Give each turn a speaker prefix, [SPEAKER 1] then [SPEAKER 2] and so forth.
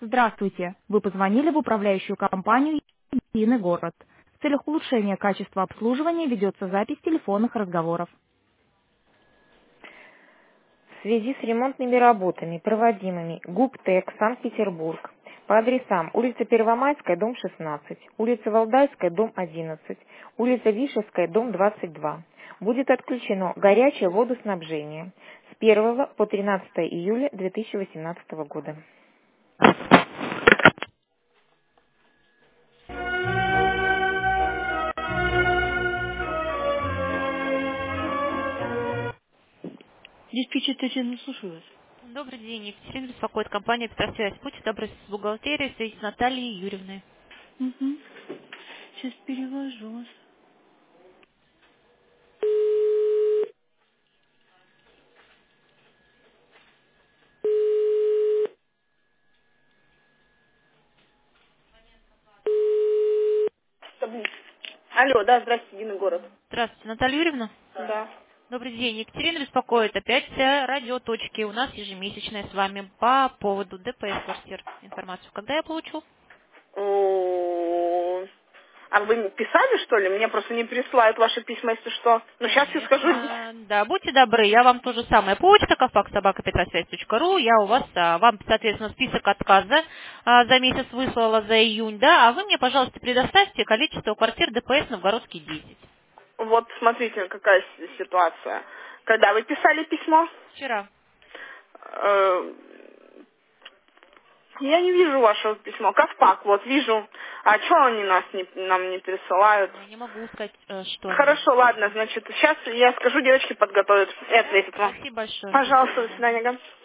[SPEAKER 1] Здравствуйте. Вы позвонили в управляющую компанию «Единый город». В целях улучшения качества обслуживания ведется запись телефонных разговоров. В связи с ремонтными работами, проводимыми ГУП ТЭК Санкт-Петербург по адресам улица Первомайская, дом 16, улица Валдайская, дом 11, улица Вишевская, дом 22, будет отключено горячее водоснабжение с 1 по 13 июля 2018 года. Диспетчер Татьяна, слушаю вас.
[SPEAKER 2] Добрый день, Екатерина беспокоит компания «Петросвязь». Будьте добры, с бухгалтерией, связи с Натальей Юрьевной.
[SPEAKER 1] Угу. Сейчас перевожу вас. Алло, да, здрасте, Единый город.
[SPEAKER 2] Здравствуйте, Наталья Юрьевна.
[SPEAKER 1] Да.
[SPEAKER 2] Добрый день, Екатерина беспокоит. Опять радиоточки у нас ежемесячная с вами по поводу ДПС квартир. Информацию когда я получу?
[SPEAKER 1] О, А вы мне писали, что ли? Мне просто не присылают ваши письма, если что. Но сейчас я скажу.
[SPEAKER 2] Конечно, да, будьте добры, я вам то же самое. Почта, @собака-петросвязь.ру, я у вас, вам, соответственно, список отказа за месяц выслала за июнь, да, а вы мне, пожалуйста, предоставьте количество квартир ДПС Новгородский 10.
[SPEAKER 1] Вот смотрите, какая ситуация. Когда вы писали письмо,
[SPEAKER 2] Вчера.
[SPEAKER 1] э, я не вижу вашего письма. Ковпак, вот вижу. А что они нам не присылают?
[SPEAKER 2] Я не могу сказать, что они.
[SPEAKER 1] Хорошо, ладно, значит, сейчас я скажу, девочки подготовят и ответят вам.
[SPEAKER 2] Спасибо большое. До
[SPEAKER 1] Пожалуйста, до
[SPEAKER 2] свидания.
[SPEAKER 1] свидания. Ага.